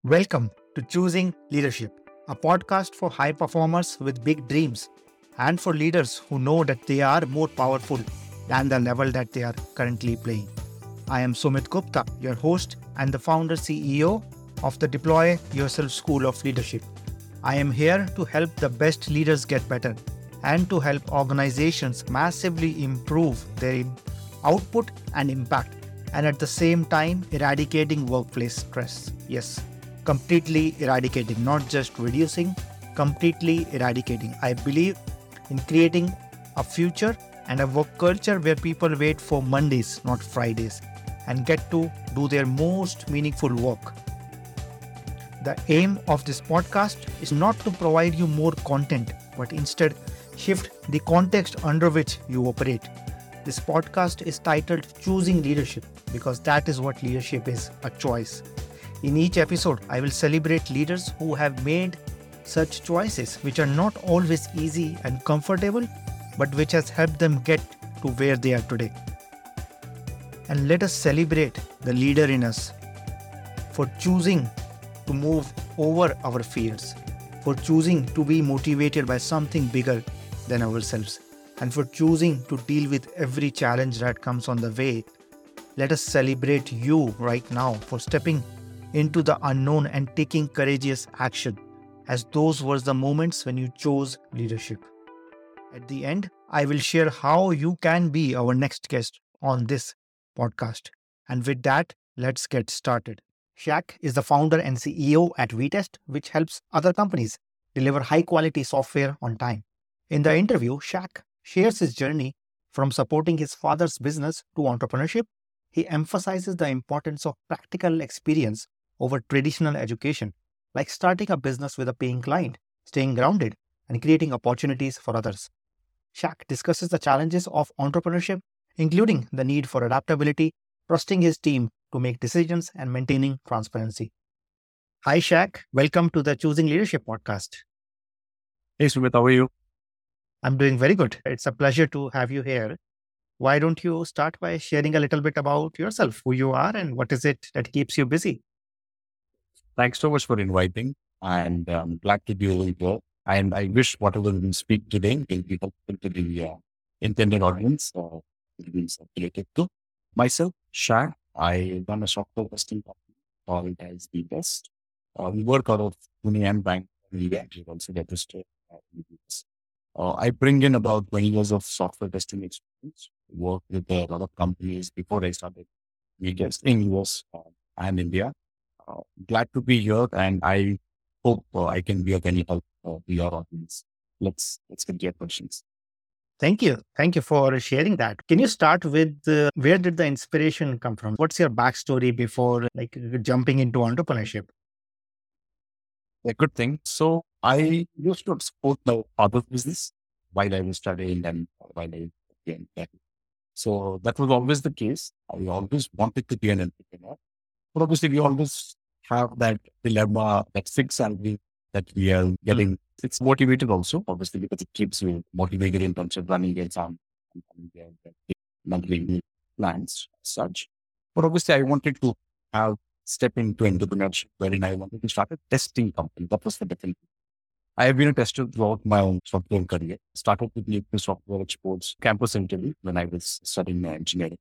Welcome to Choosing Leadership, a podcast for high performers with big dreams and for leaders who know that they are more powerful than the level that they are currently playing. I am Sumit Gupta, your host and the founder CEO of the Deploy Yourself School of Leadership. I am here to help the best leaders get better and to help organizations massively improve their output and impact, and at the same time eradicating workplace stress. Yes, completely eradicating, not just reducing, completely eradicating. I believe in creating a future and a work culture where people wait for Mondays, not Fridays, and get to do their most meaningful work. The aim of this podcast is not to provide you more content, but instead shift the context under which you operate. This podcast is titled Choosing Leadership because that is what leadership is, a choice. In each episode, I will celebrate leaders who have made such choices, which are not always easy and comfortable, but which has helped them get to where they are today. And let us celebrate the leader in us for choosing to move over our fears, for choosing to be motivated by something bigger than ourselves, and for choosing to deal with every challenge that comes on the way. Let us celebrate you right now for stepping into the unknown and taking courageous action, as those were the moments when you chose leadership. At the end, I will share how you can be our next guest on this podcast. And with that, let's get started. Shaq is the founder and CEO at VTest, which helps other companies deliver high quality software on time. In the interview, Shaq shares his journey from supporting his father's business to entrepreneurship. He emphasizes the importance of practical experience over traditional education, like starting a business with a paying client, staying grounded, and creating opportunities for others. Shaq discusses the challenges of entrepreneurship, including the need for adaptability, trusting his team to make decisions, and maintaining transparency. Hi, Shaq. Welcome to the Choosing Leadership podcast. Hey, Sumit, how are you? I'm doing very good. It's a pleasure to have you here. Why don't you start by sharing a little bit about yourself, who you are, and what is it that keeps you busy? Thanks so much for inviting, and I'm glad to be over here. And I wish whatever we speak today will be helpful to the intended audience or will be circulated to. Myself, Shaq, I run a software testing company called as the Best. We work out of Pune and Bangalore. We actually also registered in the US. I bring in about 20 years of software testing experience. Worked with a lot of companies before I started VTest in US and India. Glad to be here, and I hope I can be of any help to your audience. Let's get your questions. Thank you. Thank you for sharing that. Can you start with where did the inspiration come from? What's your backstory before jumping into entrepreneurship? A good thing. So I used to support my father's business while I was studying and while I came back. So that was always the case. I always wanted to be an entrepreneur. But obviously, we always have that dilemma, that fixed salary that we are getting. It's motivated also, obviously, because it keeps you motivated in terms of running exam and monthly plans, such. But obviously, I wanted to have step into entrepreneurship, wherein I wanted to start a testing company. That was the difference. I have been a tester throughout my own software career. Started with the software exports campus interview when I was studying engineering.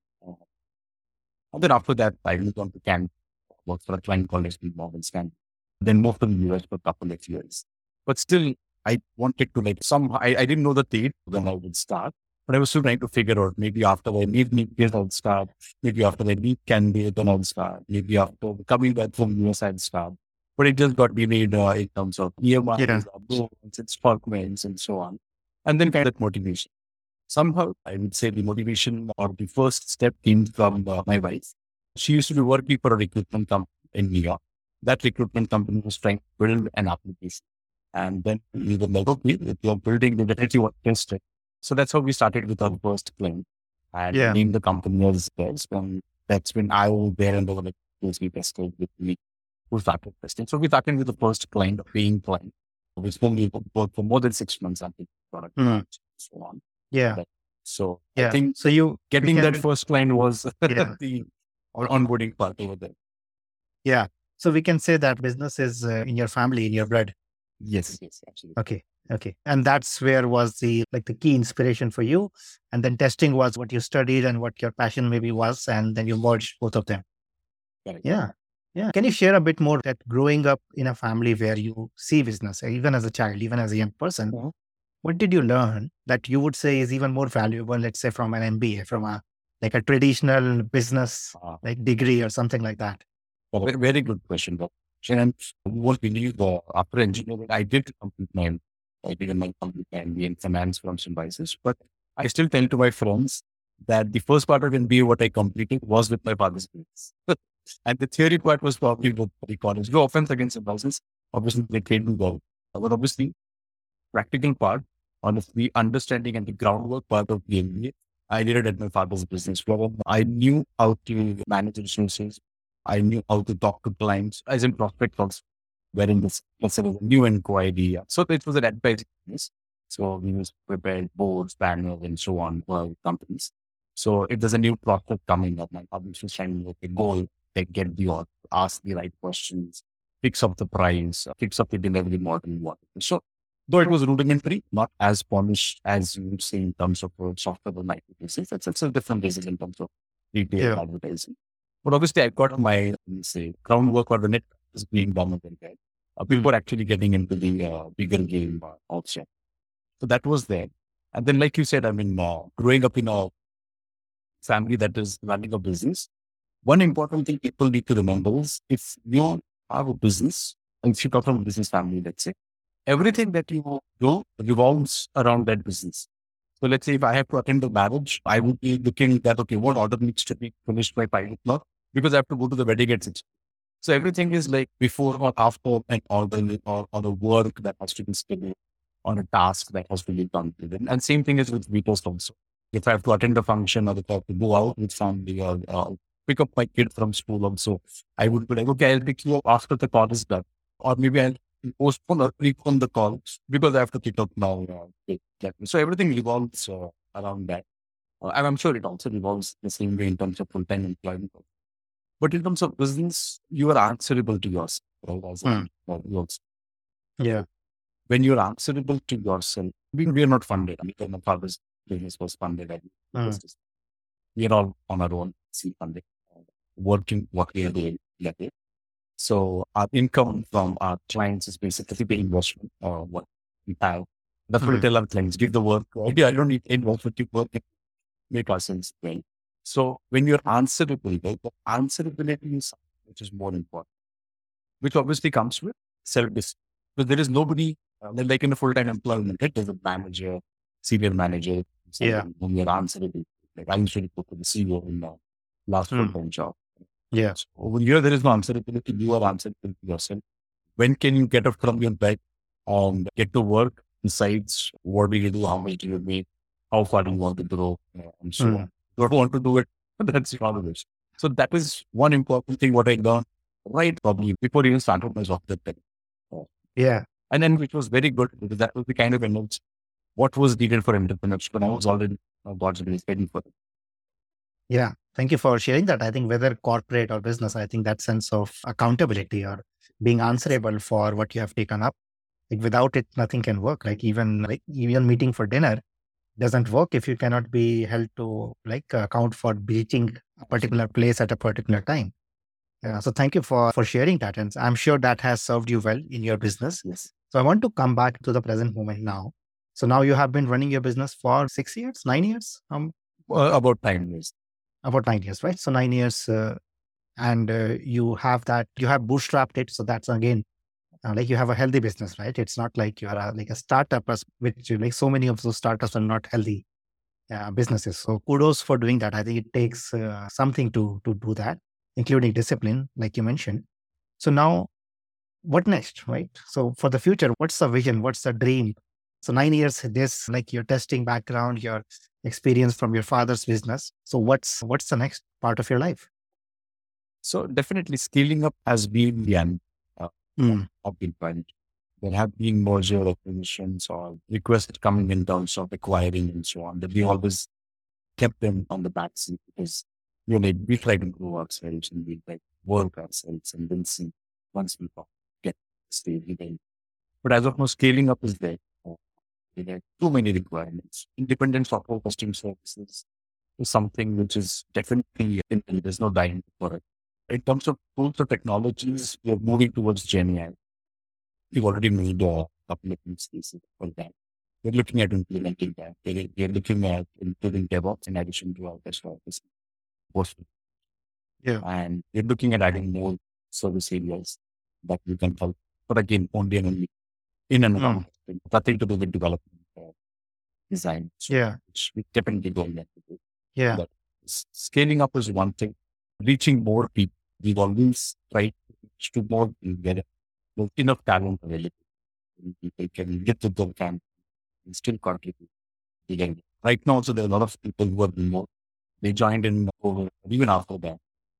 And then after that, I moved on to Canada, worked for a client called SP Morgan Stanley. Then moved to the US for a couple of years. But still, I wanted to I didn't know the date when I would start, but I was still trying to figure out maybe after I leave Nepal, I'll start. Maybe after I leave Canada, then I'll start. Maybe after coming back from US, I'll start. But it just got delayed in terms of EMIs, approvals, installments, and so on. And then kind of that motivation. Somehow, I would say the motivation or the first step came from my wife. She used to be working for a recruitment company in New York. That recruitment company was trying to build an application. And then we were like, okay, if you're building, we definitely want to test it. So that's how we started with our first client and named the company as Best. And that's when I was there and they were like, we tested with me who started testing. So we started with the first client, a paying client, which only worked for more than 6 months until the product launched and so on. Yeah. So Yeah. I think so you getting can- that first client was the onboarding part over there. Yeah. So we can say that business is in your family, in your blood. Yes, yes, absolutely. Okay. Okay. And that's where was the like the key inspiration for you. And then testing was what you studied and what your passion maybe was. And then you merged both of them. Correct. Yeah. Yeah. Can you share a bit more that growing up in a family where you see business, even as a child, even as a young person, Mhm. what did you learn that you would say is even more valuable, let's say from an MBA, from a like a traditional business Uh, like degree or something like that? very, very good question, Bob. And you won't believe after engineering, I did my complete MBA in finance from Symbiosis, but I still tell to my friends that the first part of MBA, what I completed was with my father's business. And the theory part was probably with the college. No offense against Symbiosis, obviously they trained me well. But obviously, practical part, on the understanding and the groundwork part of the MBA, I did it at my father's business. Where I knew how to manage resources. I knew how to talk to clients as in prospect calls, wherein this was a new inquiry. So it was an advice business. So we was prepared boards, banners, and so on for companies. So if there's a new prospect coming up, my publisher is trying to make a goal, they get the order, ask the right questions, fix up the price, fix up the delivery model, what. So though it was rudimentary, not as polished as you would say in terms of software or microservices. It's a different basis in terms of retail Yeah. advertising. But obviously, I got my say groundwork or the net is being dominated. Right? People are actually getting into the bigger game also. So that was there. And then, like you said, I mean, growing up in a family that is running a business, one important thing people need to remember is if you have a business, and if you come from a business family, let's say, everything that you do revolves around that business. So let's say if I have to attend the marriage, I would be looking that, okay, what order needs to be finished by 5 o'clock because I have to go to the wedding at 6. So everything is like before or after an order or a work that has to be scheduled on a task that has to be done within. And same thing is with VPOst also. If I have to attend a function or if I have to go out with family or pick up my kid from school also, I would be like, okay, I'll pick you up after the call is done. Or maybe I'll postpone or prepone the call because I have to pick up now. So everything revolves around that. And I'm sure it also revolves the same way in terms of full-time employment. But in terms of business, you are answerable to yourself. Right? As Mm. works. Yeah. When you're answerable to yourself, we are not funded. I mean, my father's business was funded. And Mm. we are all on our own, funded, working what we are doing. Like it. So our income from our clients is basically the investment or what we have. That's what we Mm. tell our clients, give the work. Right? I don't need investment, you work, make ourselves well. So when you're answerable, right, the answerability is something which is more important, which obviously comes with self-discipline. But there is nobody, like in a full-time employment, right? There's a manager, senior manager, Yeah. something whom you're answerable. Like I usually put to the CEO in the last Mm. full-time job. Yeah. So over here, there is no answerability. You are answerable to yourself. When can you get up from your bed and get to work? Besides, what do you do? How much do you make? How far do you want to grow? And so Mm. on. You don't want to do it. That's your obligation. So that is one important thing what I learned right probably before even started my software tech. Uh, Yeah. And then which was very good because that was the kind of image what was needed for entrepreneurship. And I was already God's grace ready for it. Yeah. Thank you for sharing that. I think whether corporate or business, I think that sense of accountability or being answerable for what you have taken up, like without it, nothing can work. Like even meeting for dinner doesn't work if you cannot be held to like account for reaching a particular place at a particular time. Yeah. So thank you for sharing that. And I'm sure that has served you well in your business. Yes. So I want to come back to the present moment now. So now you have been running your business for 6 years, 9 years, About 9 years. about 9 years, right? So 9 years, and you have that, you have bootstrapped it. So that's again, like you have a healthy business, right? It's not like you are like a startup, which like so many of those startups are not healthy businesses. So kudos for doing that. I think it takes something to do that, including discipline, like you mentioned. So now what next, right? So for the future, what's the vision? What's the dream? So 9 years, this like your testing background, your experience from your father's business. So what's the next part of your life? So definitely scaling up has been the end uh, Mm. of the point. There have been merger acquisitions or requests coming in terms of acquiring and so on. That we always kept them on the back seat because we try to grow ourselves and we like work ourselves and then see. once we get stable. Then. But as of now, scaling up is there. There are too many requirements. Independent software testing services is something which is definitely, there's no dying for it. In terms of tools or technologies, we're moving towards Gen AI. We've already made a couple of use cases for that. We're looking at implementing that. We're looking at improving DevOps in addition to our best practice. Yeah. And we're looking at adding more service areas that we can help. But again, only and only in and around. Nothing to do with development or design. So Yeah. which we definitely don't want to do. Yeah. But scaling up is one thing. Reaching more people. We've always tried to reach to more people, get enough talent available. People can get to the camp and still contribute. Again, right now, also there are a lot of people who are remote. They joined in over, even after that.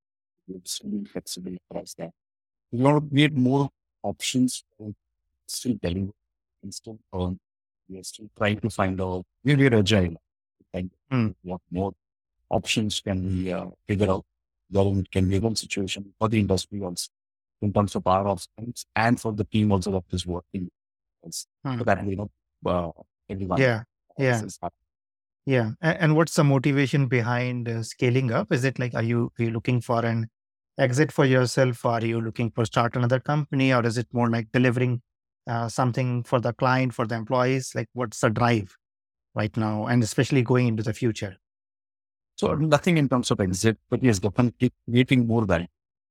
It's really flexible across that. We want to create more options and still deliver and still earn. We are still trying to find out, we're agile. Like, what more options can we figure out? Government can be one situation for the industry also, in terms of our options and for the team also that is working. So that, everyone. Yeah. Yeah. Yeah. And what's the motivation behind scaling up? Is it like, are you looking for an exit for yourself? Or are you looking for start another company? Or is it more like delivering something for the client, for the employees? Like what's the drive right now? And especially going into the future? So nothing in terms of exit, but yes, definitely creating more value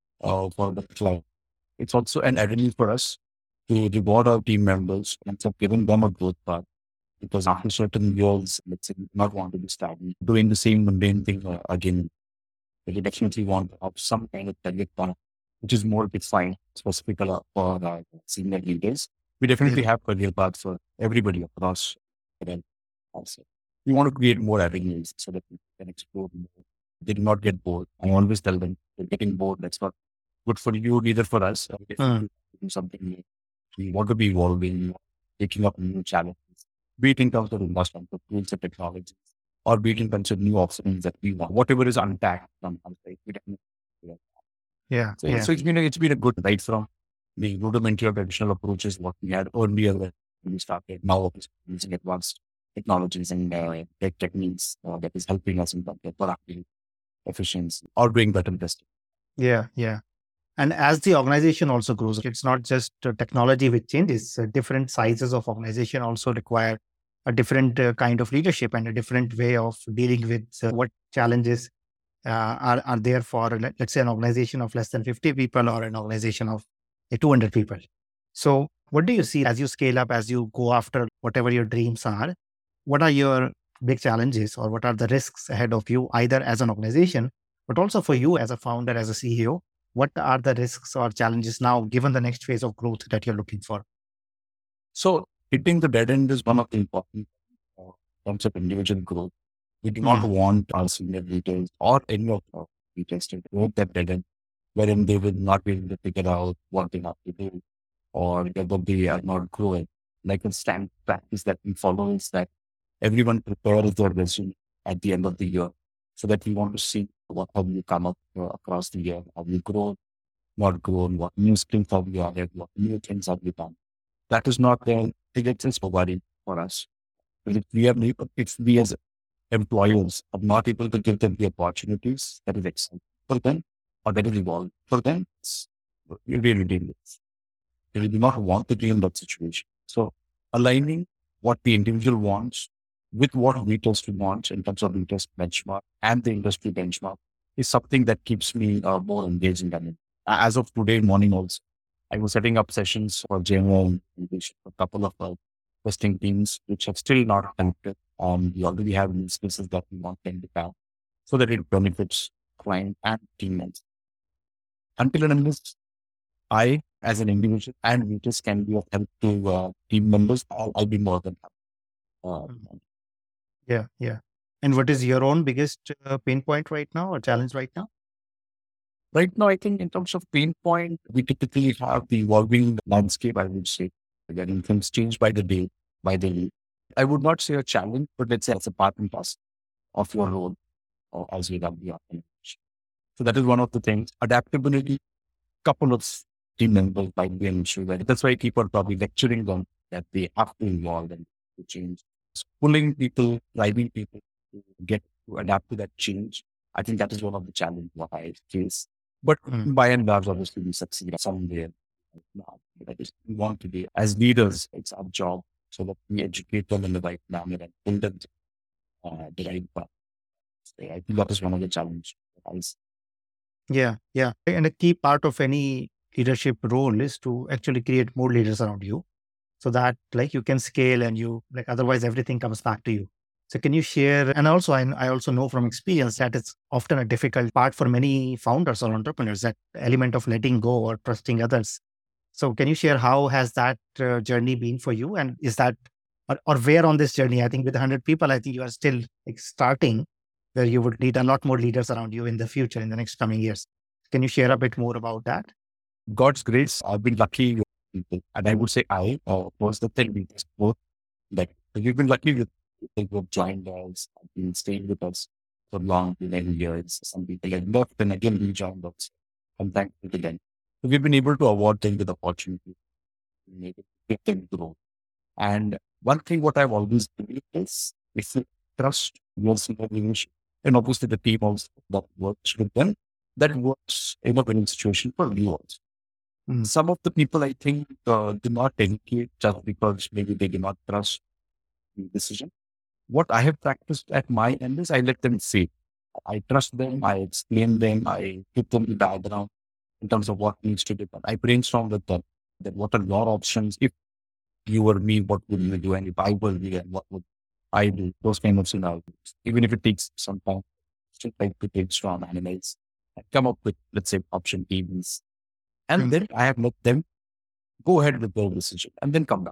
for the client. It's also an avenue for us to reward our team members and so giving them a growth path. Because after certain years, let's say, we do not want to be stagnant, doing the same mundane thing again. We definitely want to have some kind of career path, which is more defined, specific for senior leaders. We definitely have career paths for everybody across the also. We want to create more avenues so that we can explore more. They do not get bored. I always tell them, they're getting bored. That's not good for you, neither for us. If you do something new, we want to be evolving, taking up new challenges, be it in terms of investment, of tools and technologies, or be it in terms of new offerings that we want. Whatever is untapped from our side, we definitely do that. Yeah. So it's been a good right from the rudimentary or traditional approaches what we had earlier when we started. Now using advanced technologies and tech techniques that is helping us in terms of productivity, efficiency, or doing better testing. Yeah. Yeah. And as the organization also grows, it's not just technology which changes. Different sizes of organization also require a different kind of leadership and a different way of dealing with what challenges are there for, let's say, an organization of less than 50 people or an organization of 200 people. So what do you see as you scale up, as you go after whatever your dreams are? What are your big challenges or what are the risks ahead of you, either as an organization, but also for you as a founder, as a CEO? What are the risks or challenges now, given the next phase of growth that you're looking for? So hitting the dead end is one of the important terms of individual growth. We do not want our senior leaders or any of our leaders to go that dead end, wherein they will not be able to figure out what they have to do or whether they are not growing. Like a standard practice that we follow is that everyone prepares their resume at the end of the year so that we want to see how you come up across the year, how you grow, not grown, what new skills have you added, what new things have you done. That is not the biggest sense for worry for us. But if we as employers are not able to give them the opportunities that is excellent for them or that is evolved for them, it's really dangerous. They do not want to be in that situation. So aligning what the individual wants with what we test to launch in terms of the test benchmark and the industry benchmark is something that keeps me more engaged in that. As of today morning also, I was setting up sessions for general implementation for a couple of testing teams, which have still not connected. We already have use cases that we want them to have so that it benefits client and team members. Until and unless I, as an individual and leaders can be of help to team members, I'll be more than happy. Yeah. Yeah. And what is your own biggest pain point right now or challenge right now? Right now, I think in terms of pain point, we typically have the evolving landscape, I would say. Again, things change by the day, by the week. I would not say a challenge, but let's say it's a part and parcel of your role or as you run the organization. So that is one of the things. Adaptability, couple of team members might be an issue. That's why people are probably lecturing them that they have to involve and to change. Pulling people, driving people to get to adapt to that change. I think that is one of the challenges what I face. But Mm. by and large, obviously, we succeed somewhere. Now, that is, we want to be as leaders. It's our job so that we educate them in the right manner and build them the right path. So I think that is one of the challenges. Yeah, yeah. And a key part of any leadership role is to actually create more leaders around you so that like you can scale and you like otherwise everything comes back to you. So can you share? And also, I also know from experience that it's often a difficult part for many founders or entrepreneurs, that element of letting go or trusting others. So can you share how has that journey been for you? And is that, or where on this journey? I think with 100 people, I think you are still like starting where you would need a lot more leaders around you in the future, in the next coming years. Can you share a bit more about that? God's grace, I've been lucky with people. And I would say was the thing we just both like we've been lucky with people who have joined us, have been staying with us for long, many years. Some people have left and again rejoined us. I'm thankful to them. So we've been able to award them with opportunity, make it make them grow. And one thing what I've always believed is if you trust your senior leadership and obviously the team also that works with them, that works in a winning situation for you also. Mm. Some of the people I think do not dedicate just because maybe they do not trust the decision. What I have practiced at my end is I let them say. I trust them, I explain them, I give them the background in terms of what needs to be done. I brainstorm with them that what are your options. If you were me, what would you do? And if I were me, and what would I do? Those kind of scenarios. Even if it takes some time, still try to brainstorm, analyze, and come up with, let's say, option B's. And Mm. then I have let them go ahead with their decision and then come back.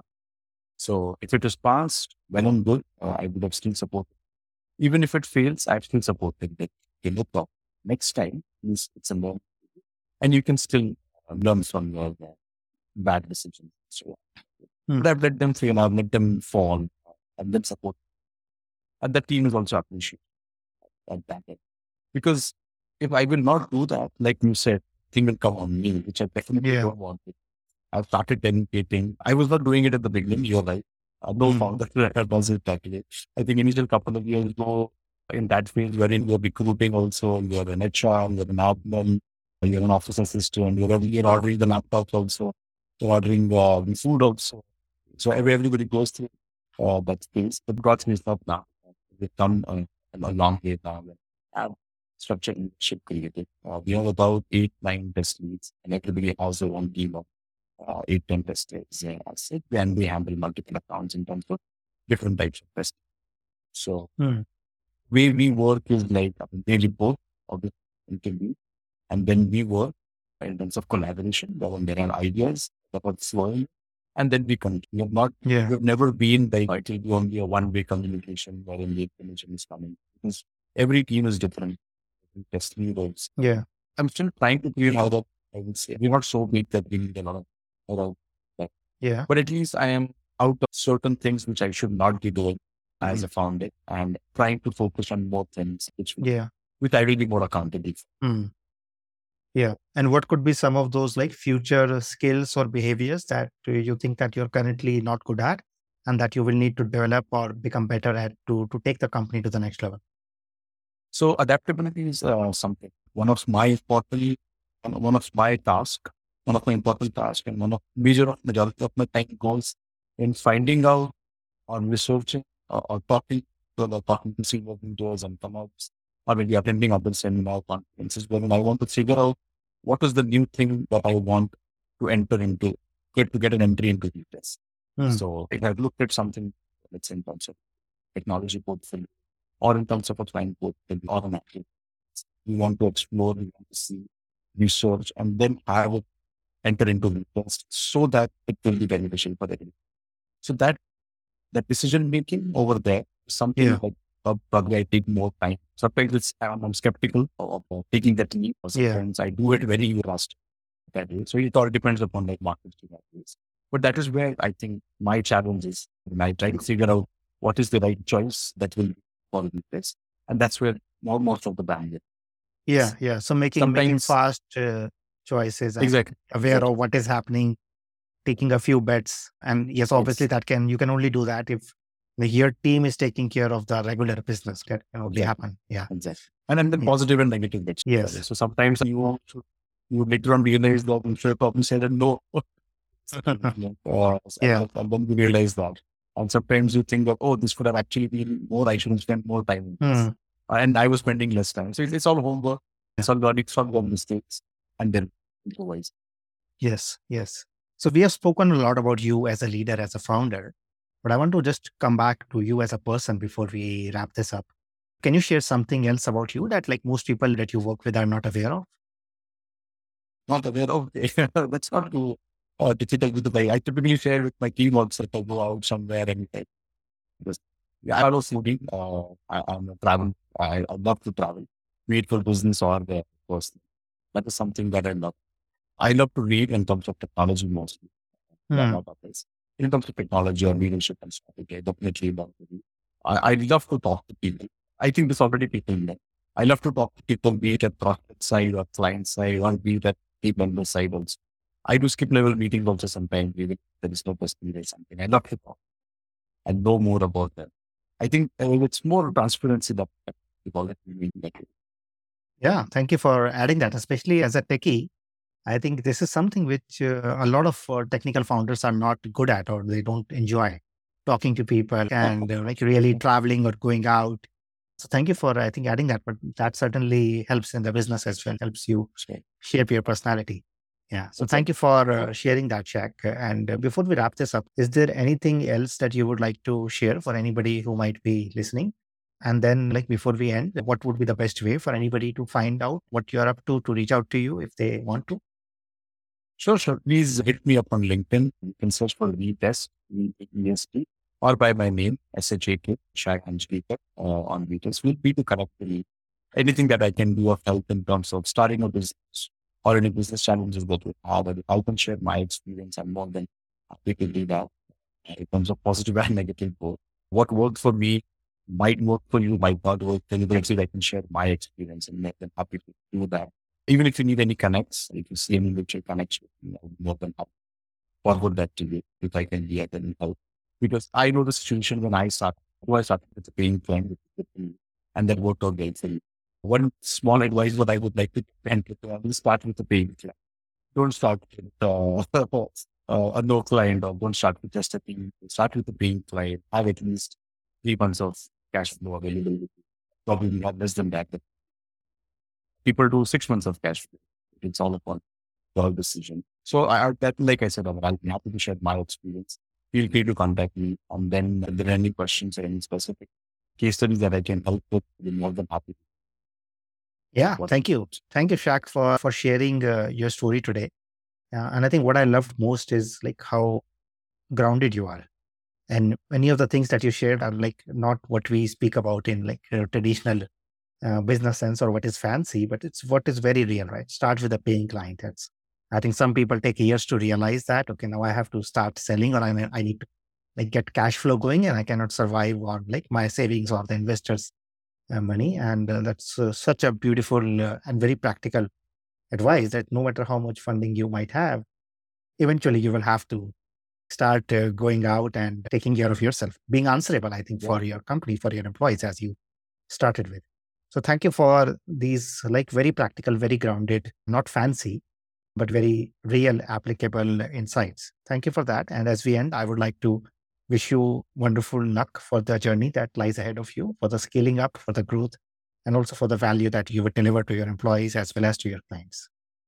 So if it is passed, well and good, I would have still supported. Even if it fails, I've still supported it. Okay, no problem. Next time, it's a learn. And you can still learn from your bad decisions. So, Mm. but I've let them fail, I've let them fall, and then support. And the team is also appreciated at that end. Because if I will not do that, like you said, thing will come on me, which I definitely Yeah. don't want. I've started dedicating. I was not doing it at the beginning. You're right. No Mm. founder was it actually. I think initial couple of years ago, in that phase, wherein you're recruiting also, you're an HR, you're an admin, you're an office assistant, you're ordering the laptops also, you're ordering the food also. So everybody goes through that phase. But God's grace up now. We've done a long way now. And have structured and ship created. We have about 8, 9 test leads, and everybody has their own team of 8, 10 testers. As it, and we handle multiple accounts in terms of different types of testing. So Mm. way we work is like a daily report of the interview, and then we work in terms of collaboration. When there are ideas that are flowing, and then we continue. Yeah. We've never been like it will be only a one-way communication wherein the information is coming because every team is different. Testing roles. Yeah. I'm still trying to figure out that I would say we're not so big that we need a lot of that. Yeah. But at least I am out of certain things which I should not be doing as Mm. a founder and trying to focus on more things Yeah. which I will be more accountable for. Mm. Yeah. And what could be some of those like future skills or behaviors that you think that you're currently not good at and that you will need to develop or become better at to take the company to the next level? So adaptability is something one of my task, one of my important tasks, and one of majority of my time goes in finding out or researching or talking to senior leaders and come out or maybe attending other seminar conferences where I want to figure out what is the new thing that I want to enter into, get an entry into this. Mm. So if I've looked at something, let's say in terms of technology portfolio or in terms of a client portfolio or an active, we want to explore, we want to see, research, and then have it enter into interest so that it will be beneficial for the team. So that decision making over there is something Yeah. like probably I take more time. Sometimes I'm skeptical of taking that leap. Or Yeah. sometimes I do it very fast. That way. So it all depends upon like market strategies. But that is where I think my challenge is. When I try to figure out what is the right choice that will follow this. And that's where most of the bandwidth Yeah. is. Yeah. So making Sometimes fast choices and Exactly. aware of what is happening, taking a few bets. And yes, obviously you can only do that if your team is taking care of the regular business. That can only happen. Yeah. Exactly. And then Yeah. positive and negative bets. Yes. So sometimes you later on realize that you should probably say that no. Yeah. And then you realize that. And sometimes you think that, oh, this could have actually been more, I should have spent more time on this. Hmm. And I was spending less time. So it's all homework, it's all learning from the mistakes, and then improvise. Yes. Yes. So we have spoken a lot about you as a leader, as a founder, but I want to just come back to you as a person before we wrap this up. Can you share something else about you that like most people that you work with are not aware of? Not aware of that's not too difficult with the way I typically share with my team also if I go out somewhere and because I love foodie. I'm a travel. I love to travel, be it for business or the personal. That is something that I love. I love to read in terms of technology mostly. Hmm. Not others. In terms of technology or leadership and stuff, okay, definitely love to read. I love to talk to people. I think there's already people in there. I love to talk to people, be it at prospect side or client side, or be it at team member side also. I do skip level meetings also sometimes, even if there is no person or something. I love to talk and know more about them. I think it's more transparency that people that we need. Yeah. Thank you for adding that, especially as a techie. I think this is something which a lot of technical founders are not good at, or they don't enjoy talking to people and like really traveling or going out. So thank you for, I think, adding that, but that certainly helps in the business as well, helps you shape your personality. Yeah. So thank you for sharing that, Shaq. And before we wrap this up, is there anything else that you would like to share for anybody who might be listening? And then like before we end, what would be the best way for anybody to find out what you're up to reach out to you if they want to? Sure. Please hit me up on LinkedIn. You can search for VTest, VEST, or by my name, SHAK, Shaq Anjalekar, on VTest. Feel free to connect with me. Anything that I can do of help in terms of starting a business or any business challenges that we have, I can share my experience. I'm more than happy to do that in terms of positive and negative both. What worked for me might work for you, might not work for you, but actually I can share my experience and make them happy to do that. Even if you need any connects, if you see any mutual connection, more than happy forward that to you if I can be at any help. Because I know the situation when I started with the paying client and then worked out great for me. One small advice what I would like to end with, I will start with the paying client. Don't start with a no client or don't start with just a paying. Start with the paying client. Have at least 3 months of cash flow available. Probably not less than that. But people do 6 months of cash flow. It's all upon your decision. So that, like I said, I'll be happy to share my experience. Feel free to contact me. And then if there are any questions or any specific case studies that I can help with, I'll be more than happy. Yeah, thank you. Thank you, Shaq, for sharing your story today. And I think what I loved most is like how grounded you are. And many of the things that you shared are like not what we speak about in like traditional business sense or what is fancy, but it's what is very real, right? Start with a paying client. I think some people take years to realize that, okay, now I have to start selling or I need to like get cash flow going and I cannot survive on like my savings or the investors' money. And that's such a beautiful and very practical advice that no matter how much funding you might have, eventually you will have to start going out and taking care of yourself, being answerable, I think, for your company, for your employees, as you started with. So thank you for these like very practical, very grounded, not fancy, but very real, applicable insights. Thank you for that. And as we end, I would like to wish you wonderful luck for the journey that lies ahead of you, for the scaling up, for the growth, and also for the value that you would deliver to your employees as well as to your clients.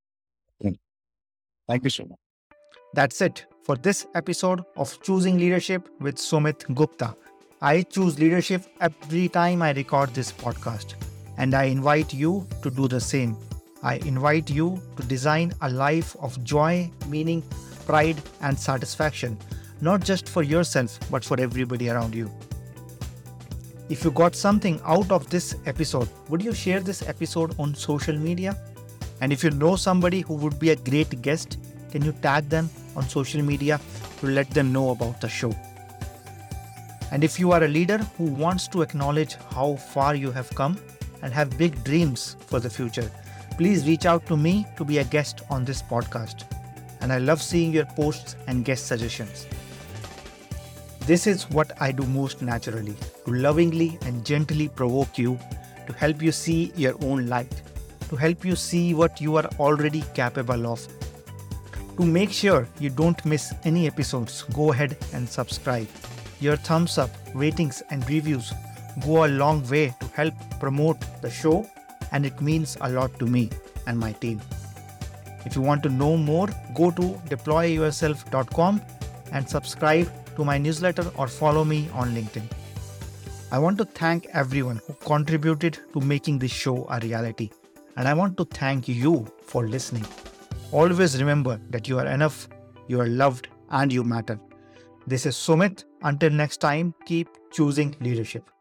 Thank you so much. That's it for this episode of Choosing Leadership with Sumit Gupta. I choose leadership every time I record this podcast, and I invite you to do the same. I invite you to design a life of joy, meaning, pride, and satisfaction, not just for yourself, but for everybody around you. If you got something out of this episode, would you share this episode on social media? And if you know somebody who would be a great guest, can you tag them on social media to let them know about the show? And if you are a leader who wants to acknowledge how far you have come and have big dreams for the future, please reach out to me to be a guest on this podcast. And I love seeing your posts and guest suggestions. This is what I do most naturally, to lovingly and gently provoke you, to help you see your own light, to help you see what you are already capable of. To make sure you don't miss any episodes, go ahead and subscribe. Your thumbs up, ratings and reviews go a long way to help promote the show, and it means a lot to me and my team. If you want to know more, go to deployyourself.com and subscribe to my newsletter or follow me on LinkedIn. I want to thank everyone who contributed to making this show a reality, and I want to thank you for listening. Always remember that you are enough, you are loved, and you matter. This is Sumit. Until next time, keep choosing leadership.